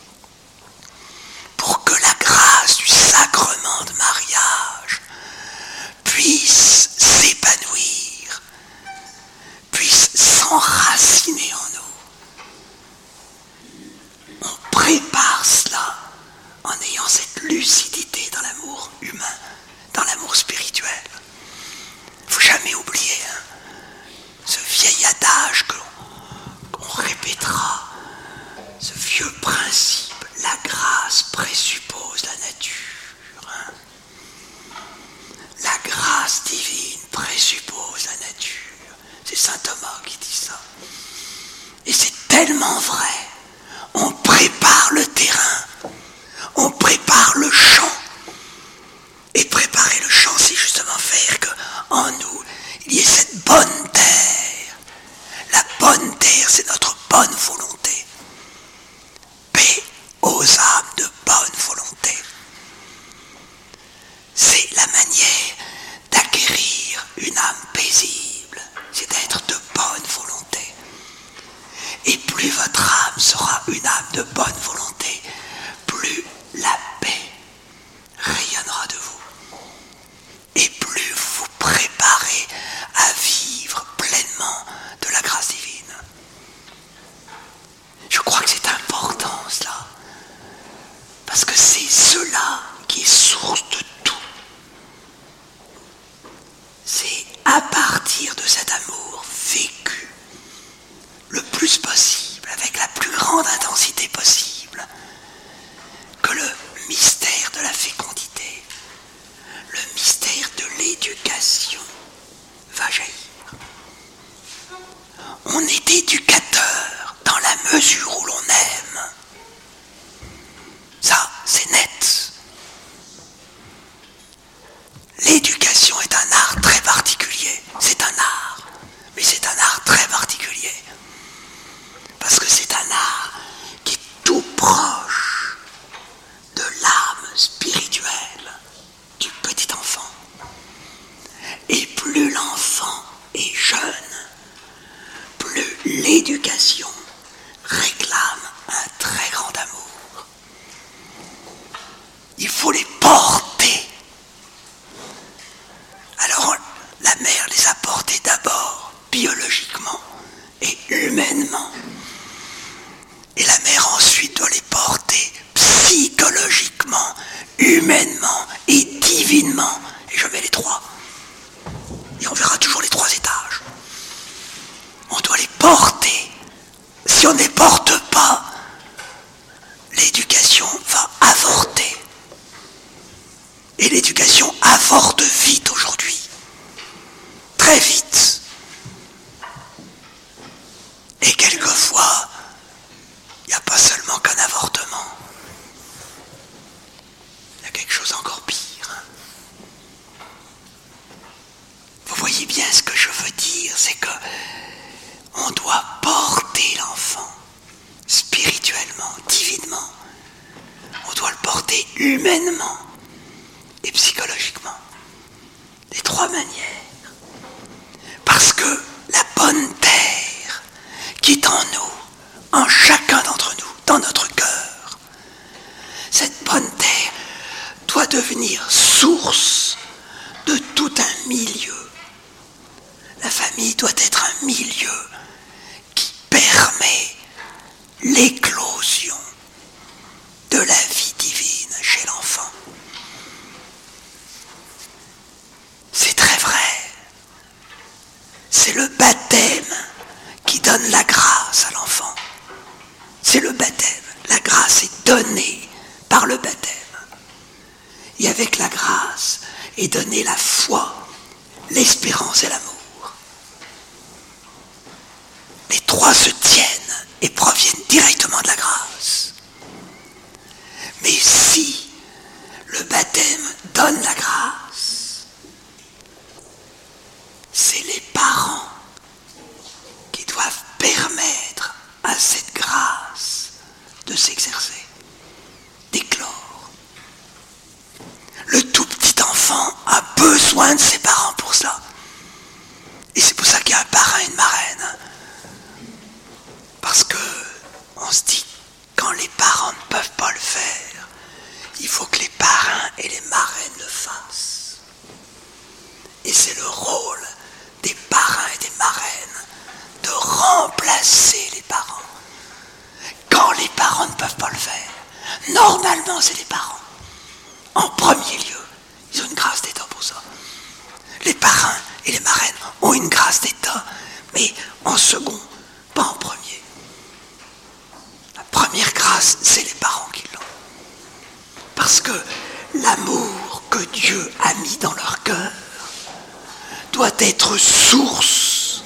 Pour que la grâce du sacrement de mariage puisse s'épanouir, puisse s'enraciner en nous. On prépare cela en ayant cette lucidité dans l'amour humain, dans l'amour spirituel. Il ne faut jamais oublier ce vieil adage qu'on répétera, ce vieux principe, la grâce présuppose la nature. La grâce divine présuppose la nature. C'est saint Thomas qui dit ça. Et c'est tellement vrai. On prépare le terrain, on prépare le champ. Et préparer le champ, c'est justement faire qu'en nous, il y ait cette bonne terre. La bonne terre, c'est notre bonne volonté. Paix aux âmes de bonne volonté. C'est la manière d'acquérir une âme paisible, c'est d'être de bonne volonté. Et plus votre âme sera une âme de bonne volonté, plus la paix rayonnera de vous. Et plus vous vous préparez à vivre pleinement de la grâce divine. Je crois que c'est important cela, parce que c'est cela qui est source de tout. C'est à partir de cet amour vécu le plus possible, avec la plus grande intensité possible, que le mystère de la fécondité, le mystère de l'éducation va jaillir. On est éducateur dans la mesure où l'on aime. Ça, c'est net. L'éducation est un art très particulier. C'est un art, mais c'est un art très particulier. Parce que c'est un art qui est tout proche de l'âme spirituelle du petit enfant. Et plus l'enfant est jeune, plus l'éducation réclame un très grand amour. Il faut les porter. Alors la mère les a portés d'abord biologiquement et humainement. Et la mère ensuite doit les porter psychologiquement, humainement et divinement. Et je mets les trois. Et on verra toujours les trois étages. On doit les porter. Si on ne les porte pas, Et l'éducation avorte vite aujourd'hui. Très vite. Et quelquefois, il n'y a pas seulement qu'un avortement. Il y a quelque chose encore pire. Vous voyez bien ce que je veux dire, c'est que on doit porter l'enfant spirituellement, divinement. On doit le porter humainement et psychologiquement. Les trois manières. Parce que la bonne terre qui est en nous, en chacun d'entre nous, dans notre cœur, cette bonne terre doit devenir source de tout un milieu. La famille doit être un milieu qui permet l'éclosion de la vie divine chez l'enfant. C'est très vrai. C'est le baptême qui donne la grâce à l'enfant. C'est le baptême. La grâce est donnée par le baptême. Et avec la grâce est donnée la foi, l'espérance et l'amour. Les trois se tiennent et proviennent directement de la grâce. Mais si le baptême donne la grâce, c'est les parents qui doivent permettre à cette grâce de s'exercer, d'éclore. Le tout petit enfant a besoin de ses parents pour ça. Et c'est pour ça qu'il y a un parrain et une marraine. Parce que on se dit, quand les parents ne peuvent pas le faire, il faut que les parrains et les marraines le fassent. Et c'est le rôle des parrains et des marraines de remplacer les parents. Quand les parents ne peuvent pas le faire, normalement c'est les parents. En premier lieu, ils ont une grâce d'État pour ça. Les parrains et les marraines ont une grâce d'État, mais en second, pas en premier. La première grâce, c'est les parents qui l'ont. Parce que l'amour que Dieu a mis dans leur cœur doit être source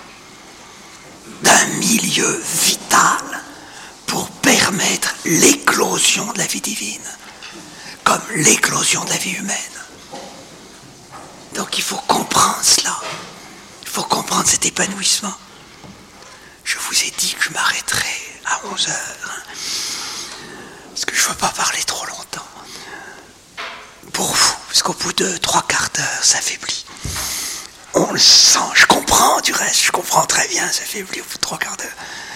d'un milieu vital pour permettre l'éclosion de la vie divine, comme l'éclosion de la vie humaine. Donc il faut comprendre cela. Il faut comprendre cet épanouissement. Je vous ai dit que je m'arrêterai à 11h. Parce que je ne veux pas parler trop longtemps. Pour vous, parce qu'au bout de 3/4 d'heure, ça faiblit. On le sent, je comprends du reste, je comprends très bien, ça faiblit au bout de 3/4 d'heure.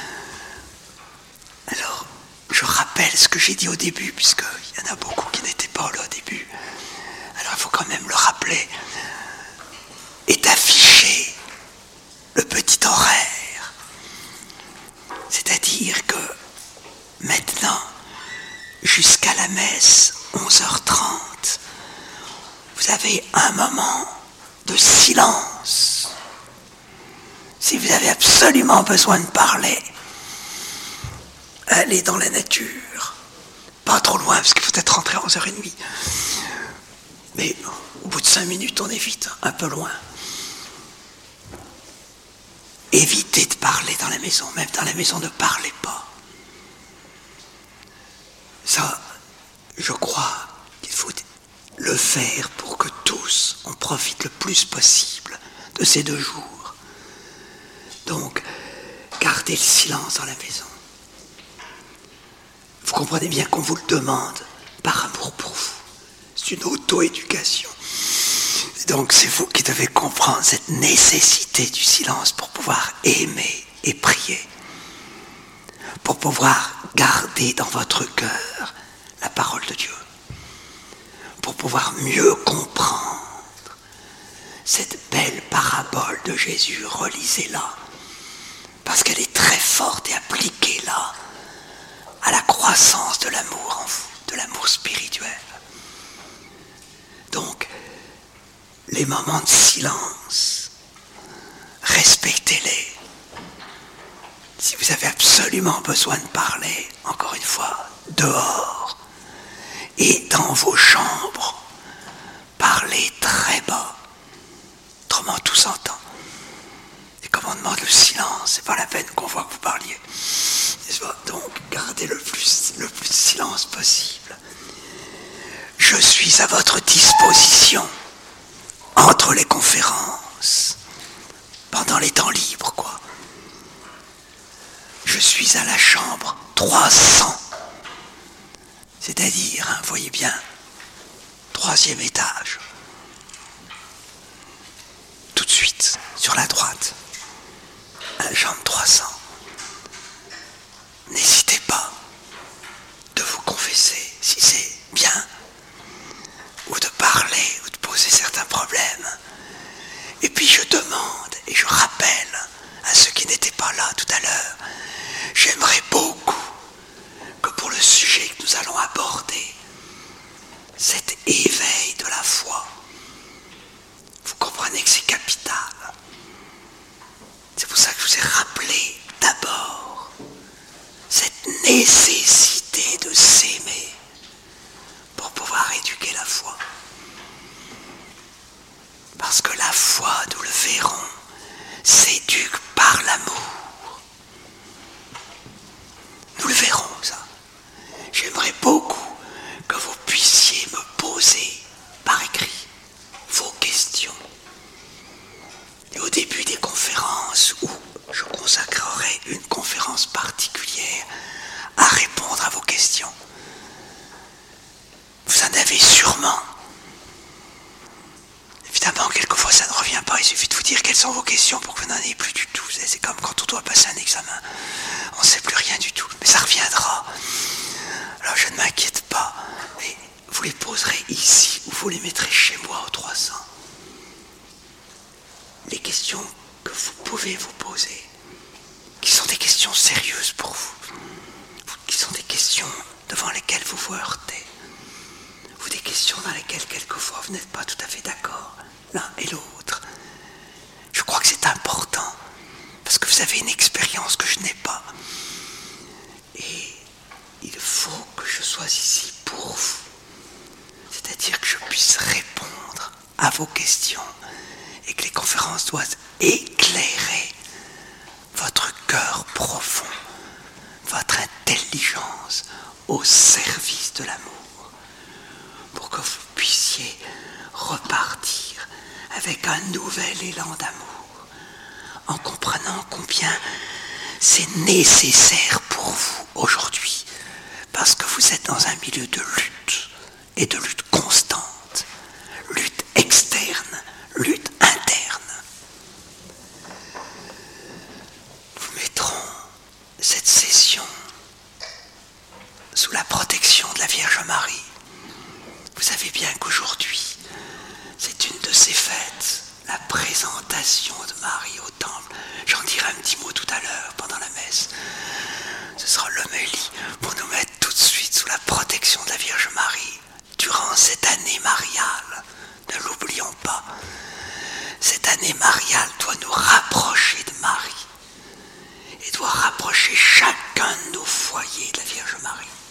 Alors, je rappelle ce que j'ai dit au début, puisqu'il y en a beaucoup qui n'étaient pas là au début. Alors il faut quand même le rappeler. Et d'afficher le petit horaire. C'est-à-dire que maintenant, jusqu'à la messe, 11h30, vous avez un moment de silence. Si vous avez absolument besoin de parler, allez dans la nature. Pas trop loin, parce qu'il faut être rentré à 11h30. Mais au bout de 5 minutes, on est vite, un peu loin. Évitez de parler dans la maison. Même dans la maison, ne parlez pas. Ça, je crois qu'il faut le faire pour que tous, on profite le plus possible de ces 2 jours. Donc, gardez le silence dans la maison. Vous comprenez bien qu'on vous le demande par amour pour vous. C'est une auto-éducation. Donc c'est vous qui devez comprendre cette nécessité du silence pour pouvoir aimer et prier. Pour pouvoir garder dans votre cœur la parole de Dieu. Pour pouvoir mieux comprendre cette belle parabole de Jésus. Relisez-la. Parce qu'elle est très forte et appliquez-la à la croissance de l'amour en vous, de l'amour spirituel. Donc, les moments de silence, respectez-les. Si vous avez absolument besoin de parler, encore une fois, dehors et dans vos chambres, parlez très bas, autrement tout s'entend. Et comme on demande le silence, c'est pas la peine qu'on voit que vous parliez. Donc gardez le plus de silence possible. Je suis à votre disposition entre les conférences, pendant les temps libres, quoi. Je suis à la chambre 300, c'est-à-dire, vous voyez bien, 3e étage. Tout de suite, sur la droite, à la chambre 300. N'hésitez pas de vous confesser si c'est bien, ou de parler, ou de poser certains problèmes. Et puis je demande, et je rappelle à ceux qui n'étaient pas là tout à l'heure, j'aimerais beaucoup que pour le sujet que nous allons aborder, cet éveil de la foi, vous comprenez que c'est capital. C'est pour ça que je vous ai rappelé d'abord cette nécessité de s'aimer pour pouvoir éduquer la foi. Parce que la foi, nous le verrons, s'éduque par l'amour. Nous le verrons, ça. J'aimerais beaucoup que vous puissiez me poser par écrit vos questions. Et au début des conférences, où je consacrerai une conférence particulière à répondre à vos questions, vous en avez sûrement. Évidemment, quelquefois ça ne revient pas, il suffit de vous dire quelles sont vos questions pour que vous n'en ayez plus du tout. C'est comme quand on doit passer un examen, on ne sait plus rien du tout, mais ça reviendra. Alors je ne m'inquiète pas, mais vous les poserez ici ou vous les mettrez chez moi au 300. Les questions que vous pouvez vous poser, qui sont des questions sérieuses pour vous, qui sont des questions devant lesquelles vous vous heurtez, ou des questions dans lesquelles quelquefois vous n'êtes pas tout à fait d'accord, l'un et l'autre. Je crois que c'est important, parce que vous avez une expérience que je n'ai pas. Et il faut que je sois ici pour vous. C'est-à-dire que je puisse répondre à vos questions et que les conférences doivent éclairer votre cœur profond, votre intelligence au service de l'amour, pour que vous puissiez repartir avec un nouvel élan d'amour, en comprenant combien c'est nécessaire pour vous aujourd'hui, parce que vous êtes dans un milieu de lutte, et de lutte constante, lutte externe, lutte interne. Nous mettrons cette session sous la protection de la Vierge Marie. Vous savez bien qu'aujourd'hui, c'est une de ces fêtes, la présentation de Marie au temple. J'en dirai un petit mot tout à l'heure pendant la messe. Ce sera l'homélie pour nous mettre tout de suite sous la protection de la Vierge Marie durant cette année mariale. Ne l'oublions pas. Cette année mariale doit nous rapprocher de Marie et doit rapprocher chacun de nos foyers de la Vierge Marie.